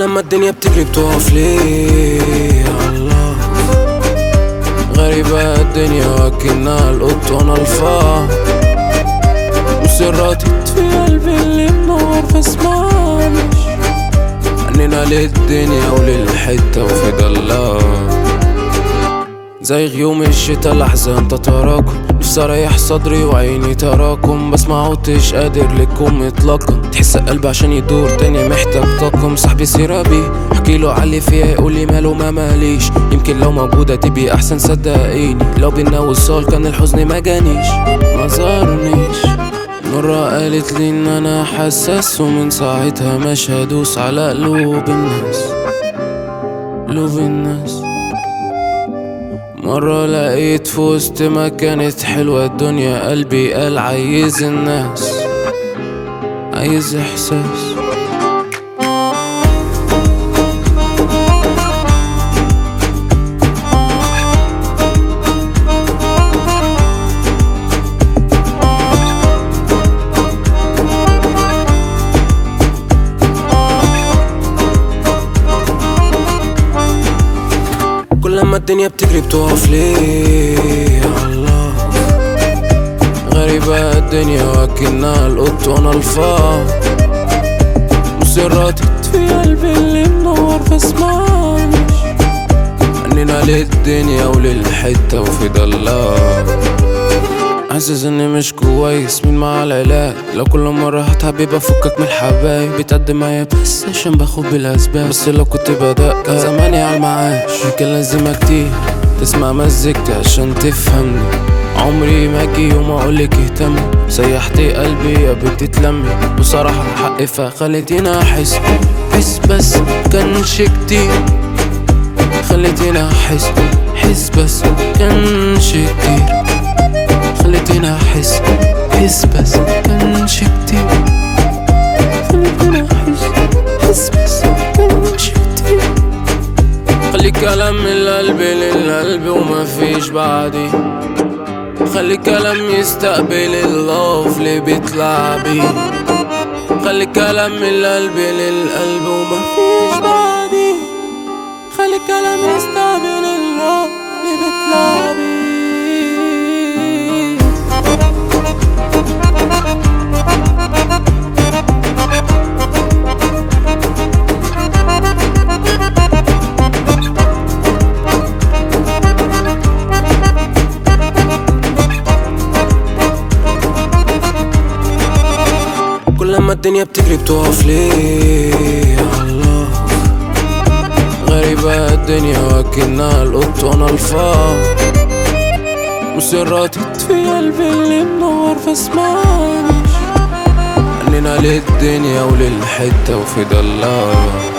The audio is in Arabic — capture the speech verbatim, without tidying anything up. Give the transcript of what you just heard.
لما الدنيا بتجري بتقف ليه يا الله. غريبة الدنيا وكلنا القط وانا الفار، وسراتي في قلبي اللي منور فاسمعنيش. عنينا للدنيا وللحتة وفي ضلها زي غيوم الشتا الأحزان تتراكم. نفسي اريح صدري وعيني تراكم، بس ما عدتش قادر لكم اطلاقا. تحس قلبي عشان يدور تاني محتاج طاقم. صاحبي سيرابي احكيله علي فيها يقولي ماله ما ماليش. يمكن لو موجودة تبقي احسن صدقيني، لو بينا وصال كان الحزن ما جانيش ما زارنيش. مرة قالت لي ان انا حساس، ومن ساعتها مش هدوس على قلوب الناس قلوب الناس. مرة لقيت في وسط ما كانت حلوة الدنيا قلبي قال عايز الناس، عايز احساس. كل لما الدنيا بتجري بتقف ليه يا الله. غريبة الدنيا وكلنا القط وانا الفار، وسراتي في قلبي اللي منور فاسمعنيش. عنينا للدنيا وللحتة وفي ضلها حاسس اني مش كويس مين مع العلاج. لو كل مرة هتحب يبقى فكك من الحبايب. بتقدم معايا بس عشان باخد بالاسباب، بس لو كنت بدأ كان زماني عالمعاش. كان لازم كتير تسمع مزيكتي عشان تفهمني. عمري ما اجي يوم اقولك اهتمي، سيحتي قلبي يا بنتي تلمي. بصراحة حق فخليتيني احس حس بس كانش كتير. خليتيني احس حس بس كانش كتير. خليتيني احس حس بس كانش كتير. خليتيني احس حس بس كانش كتير. خلي كلام من القلب للقلب ومفيش بعدي. خلي كلام يستقبل اللوف اللي بيطلع بيه. خلي كلام من القلب للقلب ومفيش بعدي. خلي كلام يستقبل اللوف اللي بيطلع بيه. كل لما الدنيا بتجري بتقف ليه يا الله. غريبة الدنيا وكلنا القط وانا الفار، وسراتي في قلبي اللي منور فاسمعنيش. عنينا للدنيا وللحتة وفي ضلها